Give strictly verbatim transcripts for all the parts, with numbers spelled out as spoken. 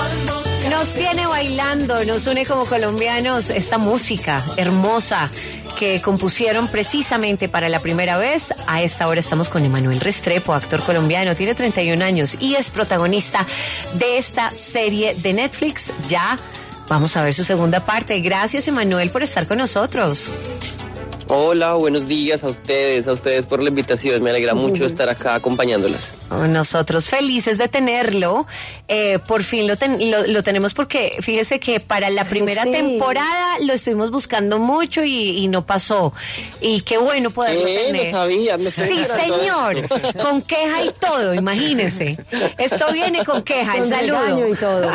Nos tiene bailando, nos une como colombianos esta música hermosa que compusieron precisamente para la primera vez. A esta hora estamos con Emanuel Restrepo, actor colombiano, tiene treinta y un años y es protagonista de esta serie de Netflix. Ya vamos a ver su segunda parte. Gracias, Emanuel, por estar con nosotros. Hola, buenos días a ustedes, a ustedes por la invitación. Me alegra mucho estar acá acompañándolas. Nosotros felices de tenerlo. Eh, por fin lo, ten, lo, lo tenemos porque fíjese que para la primera sí. temporada lo estuvimos buscando mucho y, y no pasó. Y qué bueno poderlo eh, tener. No sabía, me sí, señor. Con queja y todo, imagínese. Esto viene con queja, con el saludo. Y todo.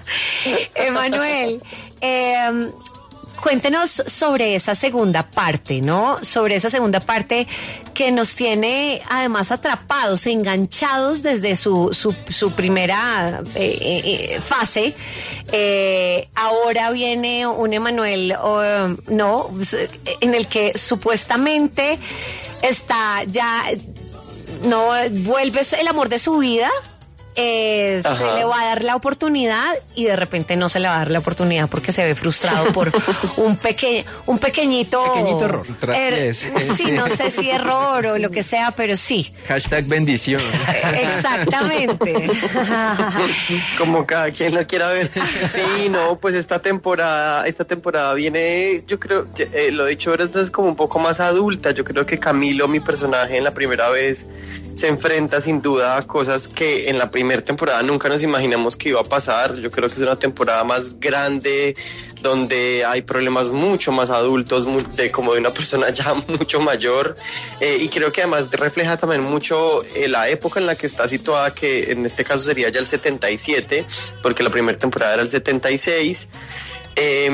Emanuel, eh, cuéntenos sobre esa segunda parte, ¿no? Sobre esa segunda parte que nos tiene además atrapados, enganchados desde su, su, su primera eh, eh, fase. Eh, ahora viene un Emanuel, uh, ¿no? En el que supuestamente está ya, ¿no? Vuelve el amor de su vida. Eh, se le va a dar la oportunidad y de repente no se le va a dar la oportunidad porque se ve frustrado por un pequeño un pequeñito pequeñito error. Er, sí, no sé si error o lo que sea, pero sí. Hashtag bendición. Exactamente. Como cada quien lo quiera ver. Sí, no, pues esta temporada, esta temporada viene, yo creo, eh, lo he dicho varias veces, como un poco más adulta. Yo creo que Camilo, mi personaje, en la primera vez se enfrenta sin duda a cosas que en la primera temporada nunca nos imaginamos que iba a pasar. Yo creo que es una temporada más grande, donde hay problemas mucho más adultos, de, como de una persona ya mucho mayor, eh, y creo que además refleja también mucho eh, la época en la que está situada, que en este caso sería ya el setenta y siete, porque la primera temporada era el setenta y seis. Eh,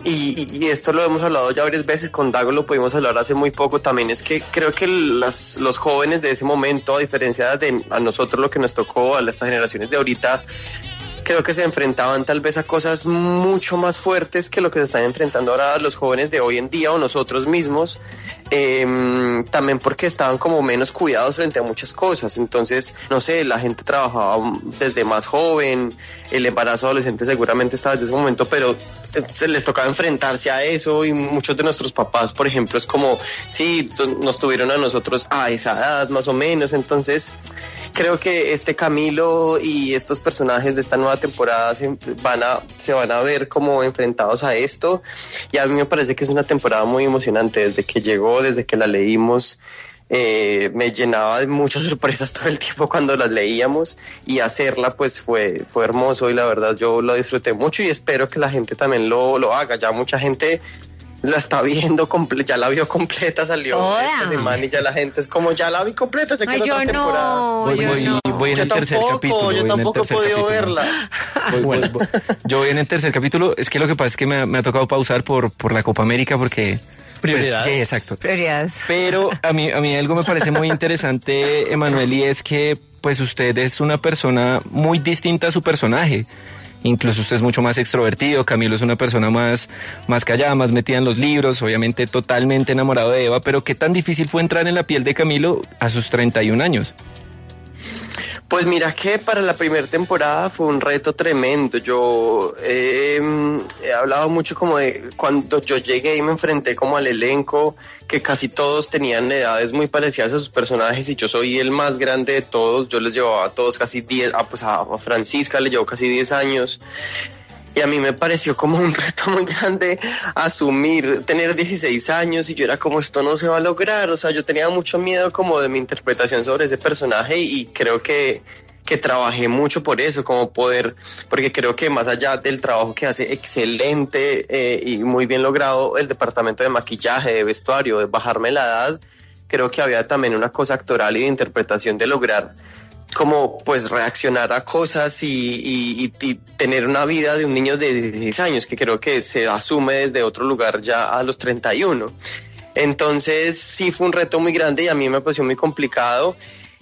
y, y esto lo hemos hablado ya varias veces, con Dago lo pudimos hablar hace muy poco también. Es que creo que las, los jóvenes de ese momento, a diferencia de a nosotros lo que nos tocó, a estas generaciones de ahorita, creo que se enfrentaban tal vez a cosas mucho más fuertes que lo que se están enfrentando ahora los jóvenes de hoy en día o nosotros mismos, eh, también porque estaban como menos cuidados frente a muchas cosas. Entonces, no sé, la gente trabajaba desde más joven, el embarazo adolescente seguramente estaba desde ese momento, pero se les tocaba enfrentarse a eso, y muchos de nuestros papás, por ejemplo, es como, sí, nos tuvieron a nosotros a esa edad más o menos. Entonces creo que este Camilo y estos personajes de esta nueva temporada se van a, se van a ver como enfrentados a esto, y a mí me parece que es una temporada muy emocionante. Desde que llegó, desde que la leímos, eh, me llenaba de muchas sorpresas todo el tiempo cuando las leíamos, y hacerla pues fue, fue hermoso, y la verdad yo lo disfruté mucho y espero que la gente también lo, lo haga. Ya mucha gente la está viendo, comple- ya la vio completa, salió Hola. esta semana y ya la gente es como, ya la vi completa, ya Ay, quiero yo otra temporada. no, Voy, yo voy, no. voy en Yo el tercer tampoco, capítulo. yo voy en el tampoco he tercer podido capítulo. verla. Voy, voy, voy. Yo voy en el tercer capítulo. Es que lo que pasa es que me, ha- me ha tocado pausar por, por la Copa América porque... Prioridades. Pues, sí, exacto. Prioridades. Pero a mí, a mí algo me parece muy interesante, Emanuel, y es que pues usted es una persona muy distinta a su personaje. Incluso usted es mucho más extrovertido, Camilo es una persona más, más callada, más metida en los libros, obviamente totalmente enamorado de Eva, pero ¿qué tan difícil fue entrar en la piel de Camilo a sus treinta y un años? Pues mira que para la primera temporada fue un reto tremendo. Yo eh, he hablado mucho como de cuando yo llegué y me enfrenté como al elenco, que casi todos tenían edades muy parecidas a sus personajes, y yo soy el más grande de todos. Yo les llevaba a todos casi diez, ah, pues a Francisca le llevo casi diez años. Y a mí me pareció como un reto muy grande asumir, tener dieciséis años, y yo era como, esto no se va a lograr. O sea, yo tenía mucho miedo como de mi interpretación sobre ese personaje, y creo que, que trabajé mucho por eso, como poder, porque creo que más allá del trabajo que hace excelente eh, y muy bien logrado el departamento de maquillaje, de vestuario, de bajarme la edad, creo que había también una cosa actoral y de interpretación de lograr como pues reaccionar a cosas y, y, y, y tener una vida de un niño de dieciséis años, que creo que se asume desde otro lugar ya a los treinta y uno. Entonces sí fue un reto muy grande y a mí me pareció muy complicado.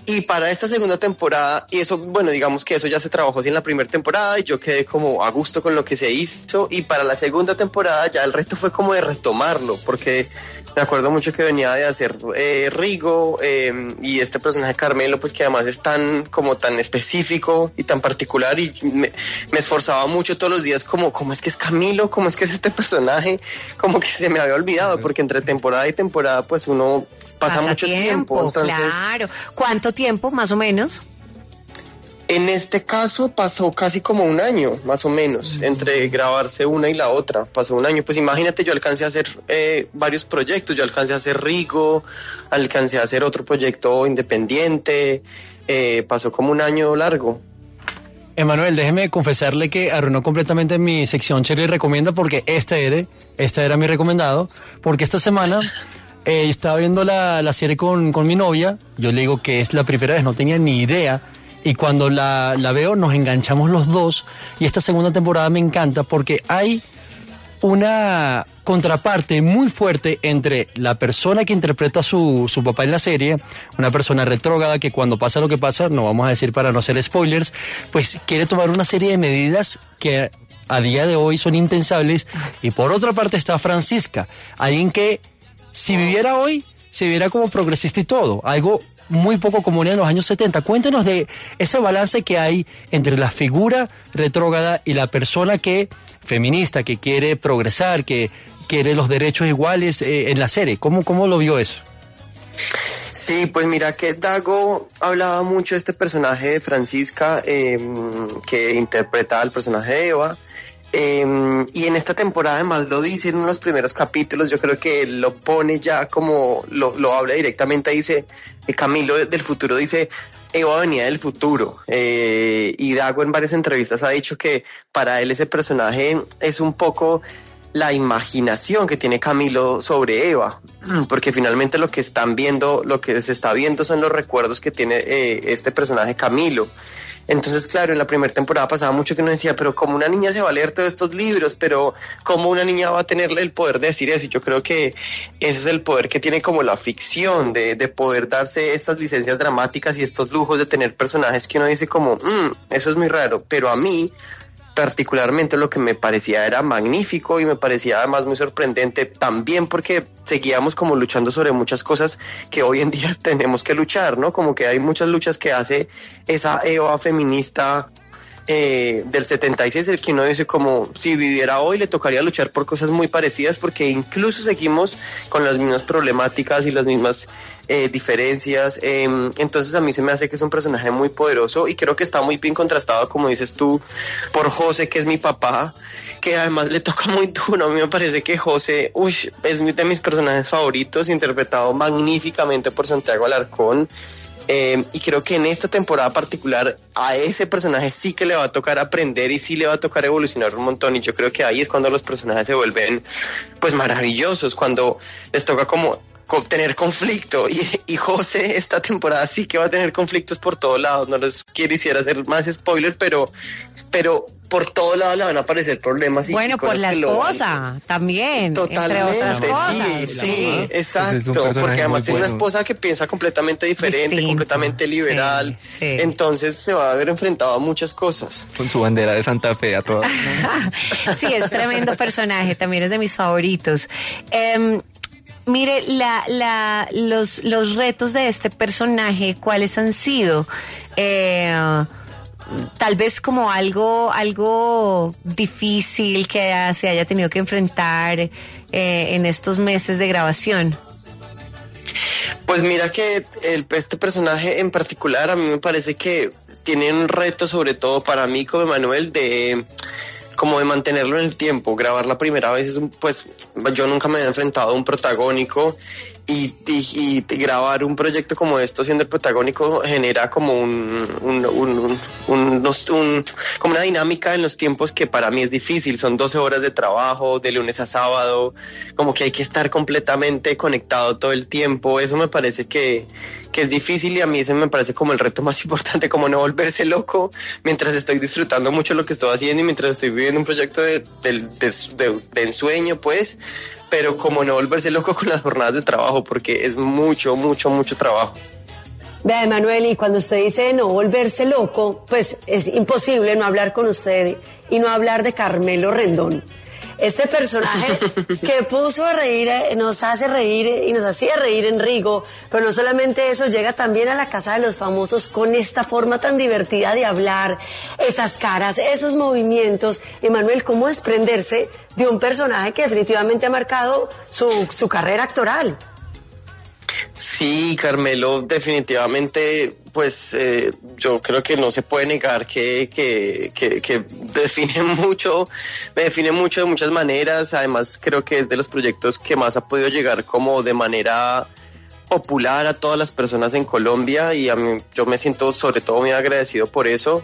Y para esta segunda temporada, y eso, bueno, digamos que eso ya se trabajó así en la primera temporada y yo quedé como a gusto con lo que se hizo, y para la segunda temporada ya el resto fue como de retomarlo, porque me acuerdo mucho que venía de hacer eh, Rigo eh, y este personaje Carmelo, pues que además es tan como tan específico y tan particular, y me, me esforzaba mucho todos los días como cómo es que es Camilo, cómo es que es este personaje, como que se me había olvidado, porque entre temporada y temporada pues uno pasa, pasa mucho tiempo, tiempo entonces, claro. ¿Cuánto tiempo más o menos? En este caso pasó casi como un año, más o menos, uh-huh. entre grabarse una y la otra. Pasó un año, pues imagínate, yo alcancé a hacer eh, varios proyectos, yo alcancé a hacer Rigo, alcancé a hacer otro proyecto independiente, eh, pasó como un año largo. Emanuel, déjeme confesarle que arruinó completamente mi sección Shirley Recomienda, porque este era, este era mi recomendado, porque esta semana eh, estaba viendo la, la serie con, con mi novia, yo le digo que es la primera vez, no tenía ni idea. Y cuando la, la veo nos enganchamos los dos, y esta segunda temporada me encanta porque hay una contraparte muy fuerte entre la persona que interpreta a su, su papá en la serie, una persona retrógrada que cuando pasa lo que pasa, no vamos a decir para no hacer spoilers, pues quiere tomar una serie de medidas que a día de hoy son impensables, y por otra parte está Francisca, alguien que si viviera hoy se viera como progresista y todo, algo muy poco común en los años setenta. Cuéntenos de ese balance que hay entre la figura retrógrada y la persona que feminista, que quiere progresar, que quiere los derechos iguales eh, en la serie. ¿Cómo, cómo lo vio eso? Sí, pues mira que Dago hablaba mucho de este personaje de Francisca, eh, que interpreta al personaje de Eva. Eh, y en esta temporada además lo dice en unos primeros capítulos, yo creo que él lo pone ya como, lo, lo habla directamente, dice, eh, Camilo del futuro dice, Eva venía del futuro, eh, y Dago en varias entrevistas ha dicho que para él ese personaje es un poco la imaginación que tiene Camilo sobre Eva, porque finalmente lo que están viendo, lo que se está viendo son los recuerdos que tiene eh, este personaje Camilo. Entonces, claro, en la primera temporada pasaba mucho que uno decía, pero ¿cómo una niña se va a leer todos estos libros? Pero ¿cómo una niña va a tener el poder de decir eso? Y yo creo que ese es el poder que tiene como la ficción, de, de poder darse estas licencias dramáticas y estos lujos de tener personajes que uno dice como, mmm, eso es muy raro, pero a mí particularmente lo que me parecía era magnífico y me parecía además muy sorprendente también porque seguíamos como luchando sobre muchas cosas que hoy en día tenemos que luchar, ¿no? Como que hay muchas luchas que hace esa Eva feminista eh, del setenta y seis, el que uno dice como si viviera hoy le tocaría luchar por cosas muy parecidas, porque incluso seguimos con las mismas problemáticas y las mismas eh, diferencias, eh, entonces a mí se me hace que es un personaje muy poderoso y creo que está muy bien contrastado, como dices tú, por José, que es mi papá, que además le toca muy duro. A mí me parece que José, uy, es de mis personajes favoritos, interpretado magníficamente por Santiago Alarcón. Eh, y creo que en esta temporada particular a ese personaje sí que le va a tocar aprender y sí le va a tocar evolucionar un montón, y yo creo que ahí es cuando los personajes se vuelven pues maravillosos, cuando les toca como tener conflicto, y, y José esta temporada sí que va a tener conflictos por todos lados. No les quiero hiciera hacer más spoiler, pero pero por todos lados le van a aparecer problemas y bueno, por la esposa van... también, totalmente, entre otras cosas. sí, sí, exacto, pues porque además tiene bueno. una esposa que piensa completamente diferente, distinto, completamente liberal, sí, sí. Entonces se va a ver enfrentado a muchas cosas. Con su bandera de Santa Fe a todas. Sí, es tremendo personaje, también es de mis favoritos. Eh, Mire, la, la, los, los retos de este personaje, ¿cuáles han sido? Eh, tal vez como algo, algo difícil que se haya tenido que enfrentar eh, en estos meses de grabación. Pues mira que el, este personaje en particular a mí me parece que tiene un reto, sobre todo para mí como Emanuel, de... como de mantenerlo en el tiempo. Grabar la primera vez es un, pues yo nunca me había enfrentado a un protagónico y, y, y grabar un proyecto como esto siendo el protagónico genera como un, un, un, un, un, un como una dinámica en los tiempos que para mí es difícil. Son doce horas de trabajo de lunes a sábado, como que hay que estar completamente conectado todo el tiempo. Eso me parece que que es difícil, y a mí ese me parece como el reto más importante, como no volverse loco mientras estoy disfrutando mucho lo que estoy haciendo y mientras estoy viviendo un proyecto de, de, de, de, de ensueño, pues, pero como no volverse loco con las jornadas de trabajo, porque es mucho, mucho, mucho trabajo. Vea, Emanuel, y cuando usted dice no volverse loco, pues es imposible no hablar con usted y no hablar de Carmelo Rendón. Este personaje que puso a reír, nos hace reír y nos hacía reír en Rigo, pero no solamente eso, llega también a la casa de los famosos con esta forma tan divertida de hablar, esas caras, esos movimientos. Emanuel, ¿cómo desprenderse de un personaje que definitivamente ha marcado su, su carrera actoral? Sí, Carmelo, definitivamente, pues eh, yo creo que no se puede negar que, que, que, que define mucho, me define mucho de muchas maneras. Además, creo que es de los proyectos que más ha podido llegar como de manera popular a todas las personas en Colombia, y a mí, yo me siento sobre todo muy agradecido por eso.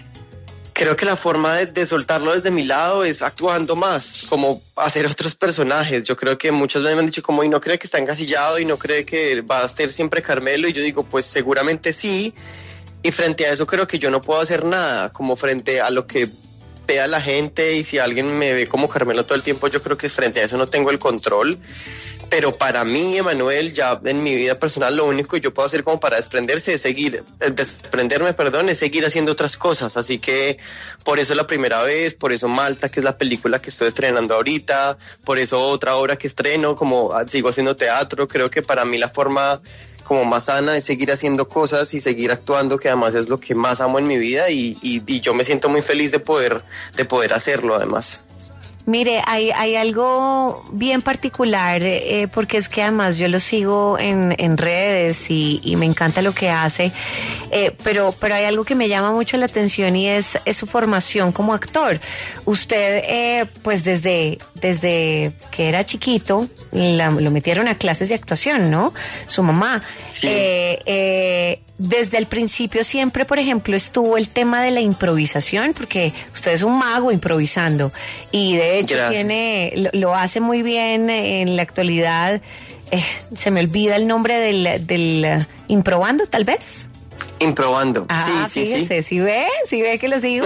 Creo que la forma de, de soltarlo desde mi lado es actuando más, como hacer otros personajes. Yo creo que muchas veces me han dicho como, y no cree que está encasillado y no cree que va a ser siempre Carmelo, y yo digo, pues seguramente sí, y frente a eso creo que yo no puedo hacer nada, como frente a lo que vea la gente, y si alguien me ve como Carmelo todo el tiempo, yo creo que frente a eso no tengo el control. Pero para mí, Emanuel, ya en mi vida personal, lo único que yo puedo hacer como para desprenderse es seguir, desprenderme, perdón, es seguir haciendo otras cosas. Así que por eso la primera vez, por eso Malta, que es la película que estoy estrenando ahorita, por eso otra obra que estreno, como sigo haciendo teatro. Creo que para mí la forma como más sana es seguir haciendo cosas y seguir actuando, que además es lo que más amo en mi vida, y, y, y yo me siento muy feliz de poder, de poder hacerlo además. Mire, hay, hay algo bien particular, eh, porque es que además yo lo sigo en, en redes y, y me encanta lo que hace, eh, pero, pero hay algo que me llama mucho la atención, y es, es su formación como actor. Usted, eh, pues desde, desde que era chiquito, la, lo metieron a clases de actuación, ¿no? Su mamá. Sí. Eh, eh, Desde el principio siempre, por ejemplo, estuvo el tema de la improvisación, porque usted es un mago improvisando, y de hecho Gracias. tiene lo, lo hace muy bien en la actualidad. Eh, se me olvida el nombre del, del uh, Improbando, tal vez. Improbando. Ah, sí, sí, fíjese, sí. ¿sí ve? ¿Sí ve que lo sigo?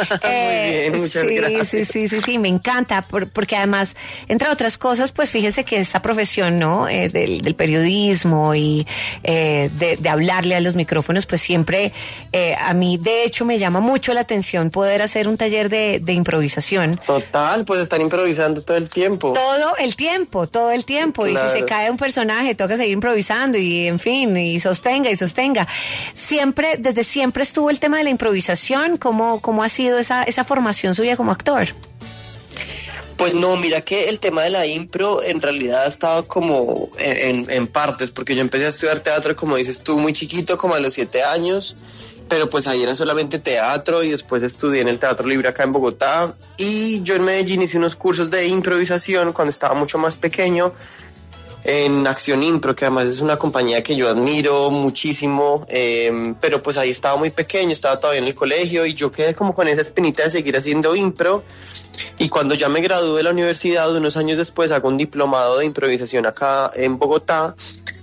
Muy bien, muchas sí, gracias. Sí, sí, sí, sí, me encanta, por, porque además, entre otras cosas, pues fíjese que esta profesión, ¿no? Eh, del, del periodismo y eh, de, de hablarle a los micrófonos, pues siempre, eh, a mí, de hecho, me llama mucho la atención poder hacer un taller de, de improvisación. Total, pues están improvisando todo el tiempo. Todo el tiempo, todo el tiempo. Claro. Y si se cae un personaje, toca seguir improvisando y, en fin, y sostenga y sostenga. Siempre, desde siempre estuvo el tema de la improvisación. ¿Cómo, cómo ha sido esa, esa formación suya como actor? Pues no, mira que el tema de la impro en realidad ha estado como en, en, en partes, porque yo empecé a estudiar teatro, como dices tú, muy chiquito, como a los siete años, pero pues ahí era solamente teatro, y después estudié en el Teatro Libre acá en Bogotá, y yo en Medellín hice unos cursos de improvisación cuando estaba mucho más pequeño, en Acción Impro, que además es una compañía que yo admiro muchísimo, eh, pero pues ahí estaba muy pequeño, estaba todavía en el colegio, y yo quedé como con esa espinita de seguir haciendo impro. Y cuando ya me gradué de la universidad, unos años después, hago un diplomado de improvisación acá en Bogotá,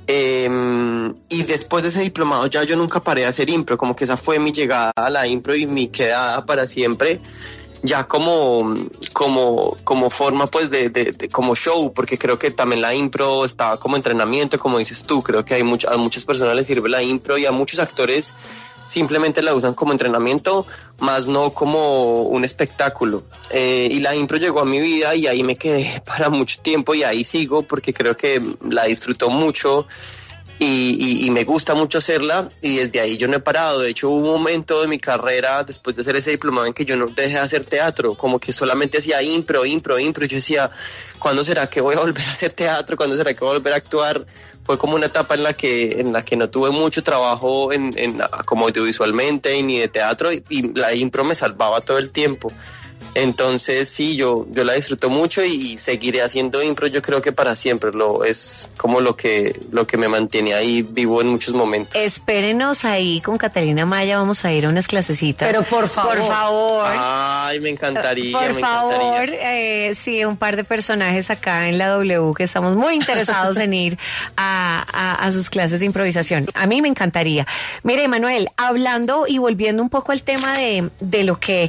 eh, y después de ese diplomado ya yo nunca paré de hacer impro, como que esa fue mi llegada a la impro y mi quedada para siempre, ya como, como, como forma pues de, de, de como show, porque creo que también la impro estaba como entrenamiento, como dices tú. Creo que hay much, a muchas personas les sirve la impro, y a muchos actores simplemente la usan como entrenamiento, más no como un espectáculo. Eh, y la impro llegó a mi vida y ahí me quedé para mucho tiempo, y ahí sigo porque creo que la disfruto mucho. Y, y, y me gusta mucho hacerla, y desde ahí yo no he parado. De hecho, hubo un momento de mi carrera, después de hacer ese diplomado, en que yo no dejé de hacer teatro, como que solamente hacía impro, impro, impro. Yo decía, ¿cuándo será que voy a volver a hacer teatro? ¿Cuándo será que voy a volver a actuar? Fue como una etapa en la que en la que no tuve mucho trabajo en, en como audiovisualmente ni de teatro, y, y la impro me salvaba todo el tiempo. Entonces sí, yo, yo la disfruto mucho, y, y seguiré haciendo impro, yo creo que para siempre. Lo, es como lo que, lo que me mantiene ahí vivo en muchos momentos. Espérenos ahí con Catalina Maya, vamos a ir a unas clasecitas. Pero por favor. Por favor. Ay, me encantaría, Por me favor, encantaría. eh, sí, un par de personajes acá en la W que estamos muy interesados en ir a, a, a sus clases de improvisación. A mí me encantaría. Mire, Manuel, hablando y volviendo un poco al tema de, de lo que...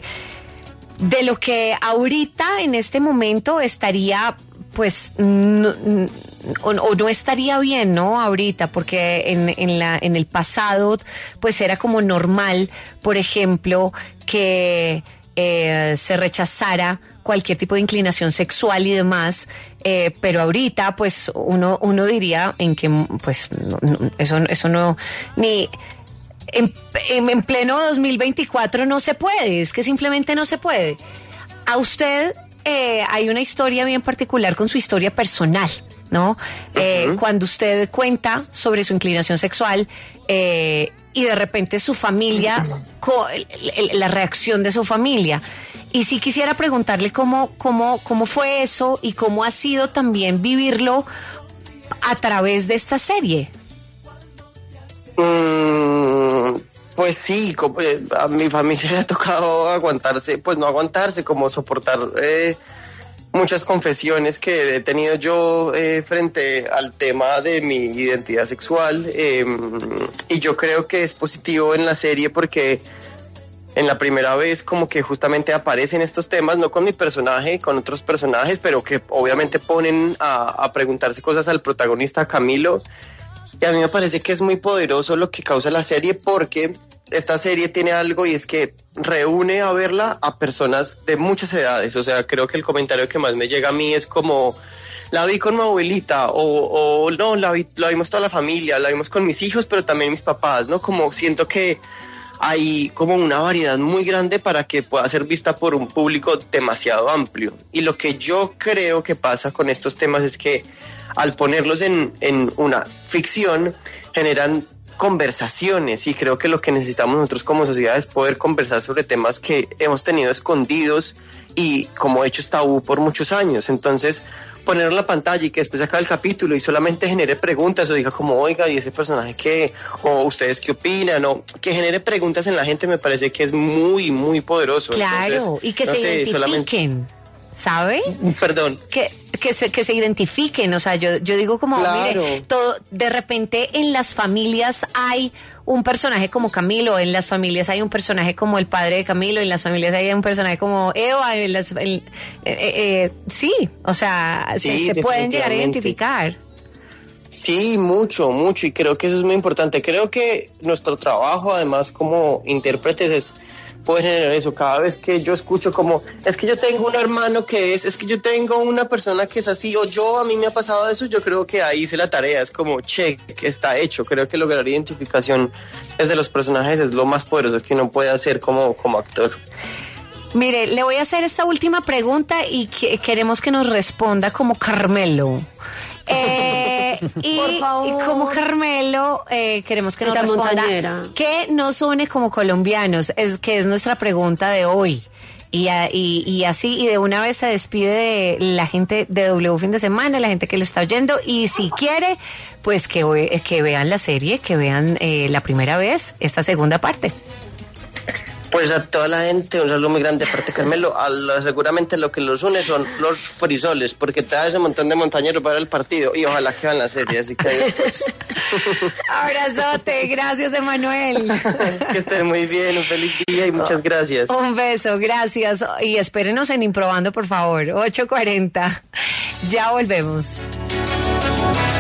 de lo que ahorita en este momento estaría pues no, o, o no estaría bien, ¿no? Ahorita, porque en, en, la, en el pasado, pues era como normal, por ejemplo, que eh, se rechazara cualquier tipo de inclinación sexual y demás, eh, pero ahorita, pues, uno, uno diría en que, pues, no, no, eso, eso no, ni... En, en, en pleno dos mil veinticuatro no se puede, es que simplemente no se puede. A usted eh, hay una historia bien particular con su historia personal, ¿no? Eh, uh-huh. Cuando usted cuenta sobre su inclinación sexual eh, y de repente su familia, co- la reacción de su familia. Y sí quisiera preguntarle cómo, cómo, cómo fue eso y cómo ha sido también vivirlo a través de esta serie. Mm, pues sí, como, eh, a mi familia le ha tocado aguantarse, pues no aguantarse, como soportar eh, muchas confesiones que he tenido yo eh, frente al tema de mi identidad sexual, eh, y yo creo que es positivo en la serie porque en la primera vez como que justamente aparecen estos temas, no con mi personaje, con otros personajes, pero que obviamente ponen a, a preguntarse cosas al protagonista Camilo. Y a mí me parece que es muy poderoso lo que causa la serie, porque esta serie tiene algo y es que reúne a verla a personas de muchas edades. O sea, creo que el comentario que más me llega a mí es como, la vi con mi abuelita, o, o no, la, vi, la vimos toda la familia, la vimos con mis hijos, pero también mis papás, ¿no? Como siento que hay como una variedad muy grande para que pueda ser vista por un público demasiado amplio. Y lo que yo creo que pasa con estos temas es que al ponerlos en, en una ficción generan conversaciones, y creo que lo que necesitamos nosotros como sociedad es poder conversar sobre temas que hemos tenido escondidos y como hechos tabú por muchos años. Entonces, ponerlo en la pantalla y que después acabe el capítulo y solamente genere preguntas o diga como, oiga, ¿y ese personaje qué? O ustedes qué opinan, o que genere preguntas en la gente, me parece que es muy, muy poderoso. Claro, entonces, y que no se sé, identifiquen, solamente... ¿sabe? Perdón. Que, que, se, que se identifiquen, o sea, yo, yo digo como, claro. mire, todo, de repente en las familias hay un personaje como Camilo, en las familias hay un personaje como el padre de Camilo, en las familias hay un personaje como Eva, en las, en, eh, eh, sí, o sea, sí, se, se pueden llegar a identificar. Sí, mucho, mucho, y creo que eso es muy importante. Creo que nuestro trabajo, además, como intérpretes, es poder generar eso. Cada vez que yo escucho como, es que yo tengo un hermano que es, es que yo tengo una persona que es así, o yo, a mí me ha pasado eso, yo creo que ahí hice la tarea, es como, che, que está hecho. Creo que lograr identificación desde los personajes es lo más poderoso que uno puede hacer como, como actor. Mire, le voy a hacer esta última pregunta y que, queremos que nos responda como Carmelo. Eh, y, Por favor. y como Carmelo, eh, queremos que nos responda montañera. ¿qué nos une como colombianos? Es que es nuestra pregunta de hoy. Y, a, y, y así, y de una vez se despide de la gente de W Fin de Semana, la gente que lo está oyendo. Y si quiere, pues que, que vean la serie, que vean eh, la primera vez esta segunda parte. Pues a toda la gente, un saludo muy grande, aparte Carmelo, a la, seguramente lo que los une son los frisoles, porque te da ese montón de montañeros para el partido, y ojalá que vean la serie, así que pues. Abrazote, gracias Emanuel. Que estén muy bien, un feliz día y muchas gracias. Un beso, gracias, y espérenos en Improbando, por favor, ocho cuarenta, ya volvemos.